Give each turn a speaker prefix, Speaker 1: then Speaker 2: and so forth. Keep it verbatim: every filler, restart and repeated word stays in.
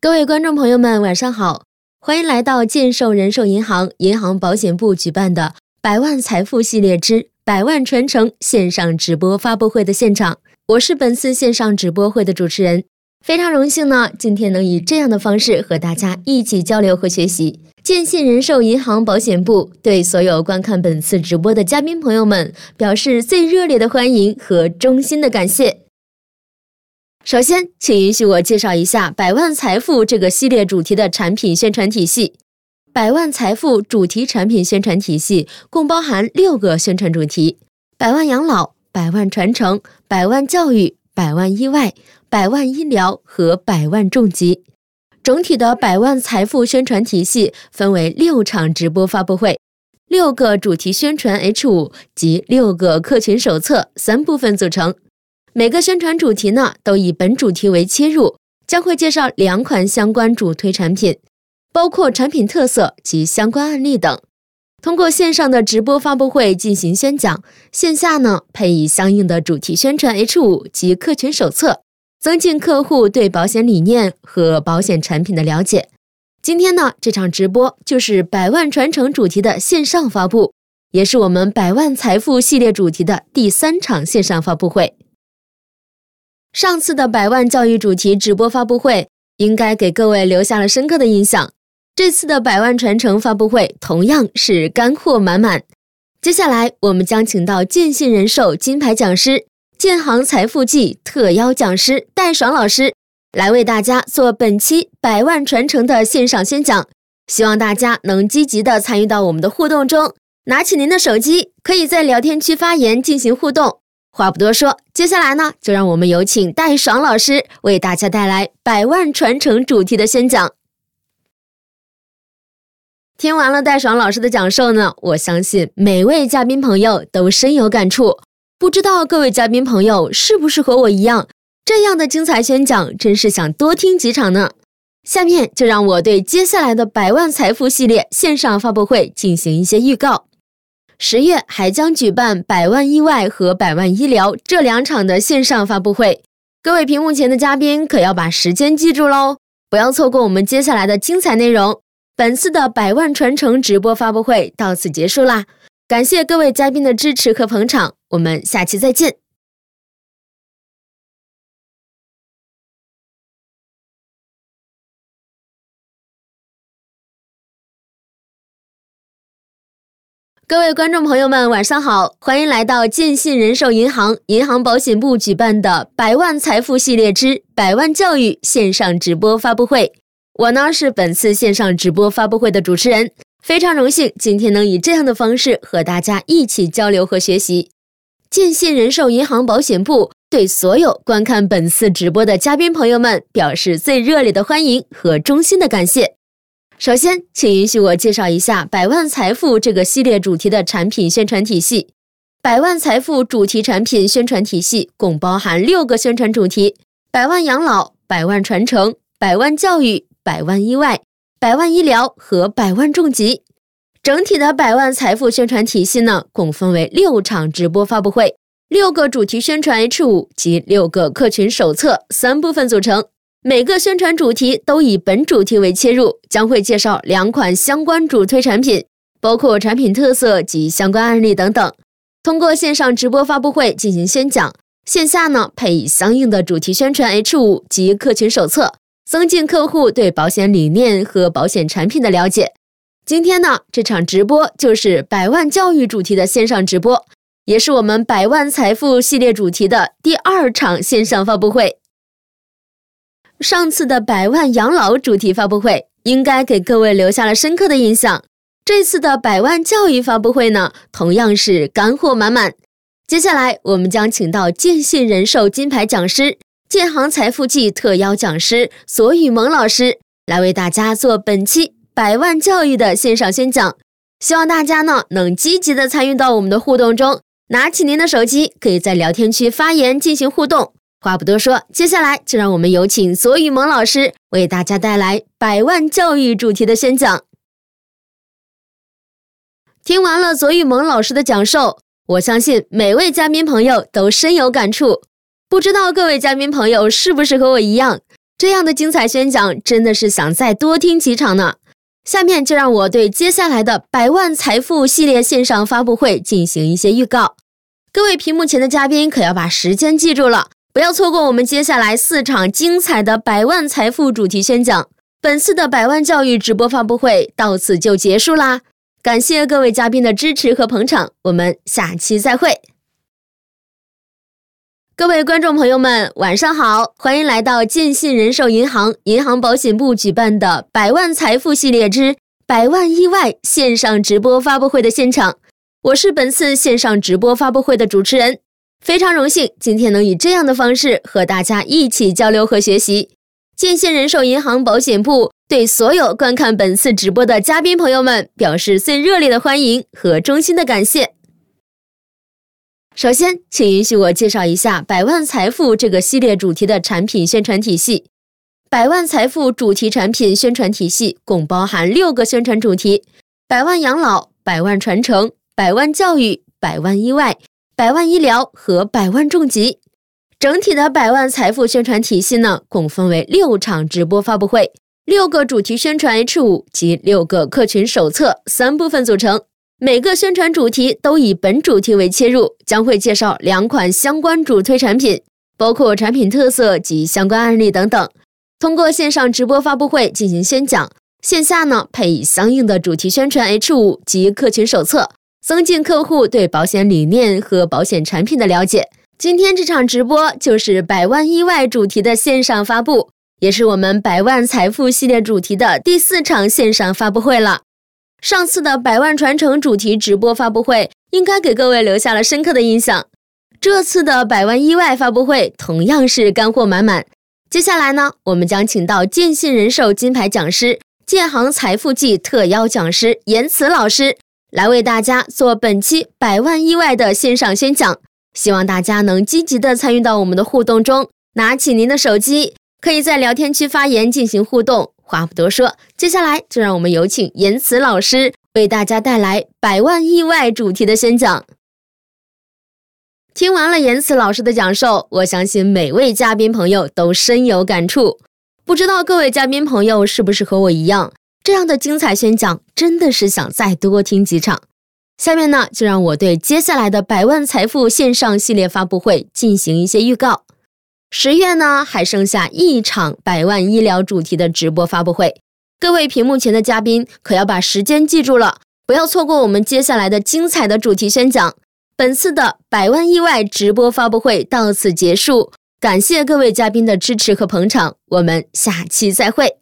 Speaker 1: 各位观众朋友们晚上好，欢迎来到建寿人寿银行银行保险部举办的百万财富系列之百万传承线上直播发布会的现场，我是本次线上直播会的主持人，非常荣幸呢，今天能以这样的方式和大家一起交流和学习。建信人寿银行保险部对所有观看本次直播的嘉宾朋友们表示最热烈的欢迎和衷心的感谢。首先，请允许我介绍一下百万财富这个系列主题的产品宣传体系。百万财富主题产品宣传体系共包含六个宣传主题：百万养老、百万传承、百万教育、百万意外、百万医疗和百万重疾。整体的百万财富宣传体系分为六场直播发布会，六个主题宣传 H 五 及六个客群手册三部分组成。每个宣传主题呢，都以本主题为切入，将会介绍两款相关主推产品，包括产品特色及相关案例等。通过线上的直播发布会进行宣讲，线下呢配以相应的主题宣传 H 五 及客群手册，增进客户对保险理念和保险产品的了解。今天呢，这场直播就是百万传承主题的线上发布，也是我们百万财富系列主题的第三场线上发布会。上次的百万教育主题直播发布会应该给各位留下了深刻的印象，这次的百万传承发布会同样是干货满满。接下来我们将请到建信人寿金牌讲师、建行财富季特邀讲师戴爽老师来为大家做本期百万传承的线上宣讲，希望大家能积极的参与到我们的互动中，拿起您的手机，可以在聊天区发言进行互动。话不多说，接下来呢，就让我们有请戴爽老师为大家带来百万传承主题的宣讲。听完了戴爽老师的讲授呢，我相信每位嘉宾朋友都深有感触。不知道各位嘉宾朋友是不是和我一样，这样的精彩宣讲真是想多听几场呢？下面就让我对接下来的百万财富系列线上发布会进行一些预告。十月还将举办百万意外和百万医疗这两场的线上发布会，各位屏幕前的嘉宾可要把时间记住喽，不要错过我们接下来的精彩内容。本次的百万传承直播发布会到此结束啦，感谢各位嘉宾的支持和捧场，我们下期再见。各位观众朋友们晚上好，欢迎来到建信人寿银行银行保险部举办的百万财富系列之百万教育线上直播发布会。我呢是本次线上直播发布会的主持人，非常荣幸今天能以这样的方式和大家一起交流和学习。建信人寿银行保险部对所有观看本次直播的嘉宾朋友们表示最热烈的欢迎和衷心的感谢。首先，请允许我介绍一下百万财富这个系列主题的产品宣传体系。百万财富主题产品宣传体系共包含六个宣传主题：百万养老、百万传承、百万教育、百万意外、百万医疗和百万重疾。整体的百万财富宣传体系呢，共分为六场直播发布会，六个主题宣传 H 五 及六个客群手册三部分组成。每个宣传主题都以本主题为切入，将会介绍两款相关主推产品，包括产品特色及相关案例等等。通过线上直播发布会进行宣讲，线下呢配以相应的主题宣传 H 五 及客群手册，增进客户对保险理念和保险产品的了解。今天呢，这场直播就是百万教育主题的线上直播，也是我们百万财富系列主题的第二场线上发布会。上次的百万养老主题发布会应该给各位留下了深刻的印象，这次的百万教育发布会呢，同样是干货满满。接下来我们将请到建信人寿金牌讲师、建行财富季特邀讲师索宇萌老师来为大家做本期百万教育的线上宣讲，希望大家呢能积极的参与到我们的互动中，拿起您的手机，可以在聊天区发言进行互动。话不多说，接下来就让我们有请索宇萌老师为大家带来百万教育主题的宣讲。听完了索宇萌老师的讲授，我相信每位嘉宾朋友都深有感触。不知道各位嘉宾朋友是不是和我一样， 这样的精彩宣讲真的是想再多听几场呢。下面就让我对接下来的百万财富系列线上发布会进行一些预告。各位屏幕前的嘉宾可要把时间记住了，不要错过我们接下来四场精彩的百万财富主题宣讲。本次的百万教育直播发布会到此就结束啦，感谢各位嘉宾的支持和捧场，我们下期再会。各位观众朋友们，晚上好，欢迎来到建信人寿银行银行保险部举办的百万财富系列之百万意外线上直播发布会的现场。我是本次线上直播发布会的主持人，非常荣幸今天能以这样的方式和大家一起交流和学习。建信人寿银行保险部对所有观看本次直播的嘉宾朋友们表示最热烈的欢迎和衷心的感谢。首先，请允许我介绍一下百万财富这个系列主题的产品宣传体系。百万财富主题产品宣传体系共包含六个宣传主题：百万养老、百万传承、百万教育、百万意外、百万医疗和百万重疾。整体的百万财富宣传体系呢，共分为六场直播发布会，六个主题宣传 H 五 及六个客群手册三部分组成。每个宣传主题都以本主题为切入，将会介绍两款相关主推产品，包括产品特色及相关案例等等。通过线上直播发布会进行宣讲，线下呢配以相应的主题宣传 H 五 及客群手册，增进客户对保险理念和保险产品的了解。今天这场直播就是百万意外主题的线上发布，也是我们百万财富系列主题的第四场线上发布会了。上次的百万传承主题直播发布会应该给各位留下了深刻的印象，这次的百万意外发布会同样是干货满满。接下来呢，我们将请到建信人寿金牌讲师、建行财富季特邀讲师严慈老师来为大家做本期百万意外的线上宣讲，希望大家能积极的参与到我们的互动中，拿起您的手机，可以在聊天区发言进行互动。话不多说，接下来就让我们有请严慈老师为大家带来百万意外主题的宣讲。听完了严慈老师的讲授，我相信每位嘉宾朋友都深有感触。不知道各位嘉宾朋友是不是和我一样，这样的精彩宣讲真的是想再多听几场。下面呢，就让我对接下来的百万财富线上系列发布会进行一些预告。十月呢，还剩下一场百万医疗主题的直播发布会，各位屏幕前的嘉宾可要把时间记住了，不要错过我们接下来的精彩的主题宣讲。本次的百万意外直播发布会到此结束，感谢各位嘉宾的支持和捧场，我们下期再会。